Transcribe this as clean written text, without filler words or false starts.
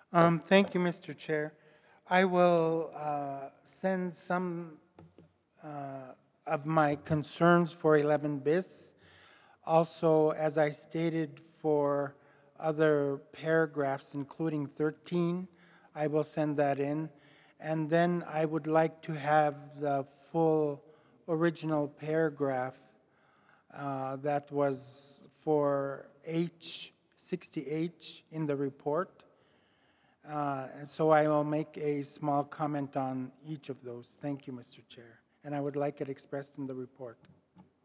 Thank you, Mr. Chair. I will send some of my concerns for 11 bis. Also, as I stated for other paragraphs, including 13, I will send that in. And then I would like to have the full original paragraph that was for H, 60H in the report. And so I will make a small comment on each of those. Thank you, Mr. Chair. And I would like it expressed in the report.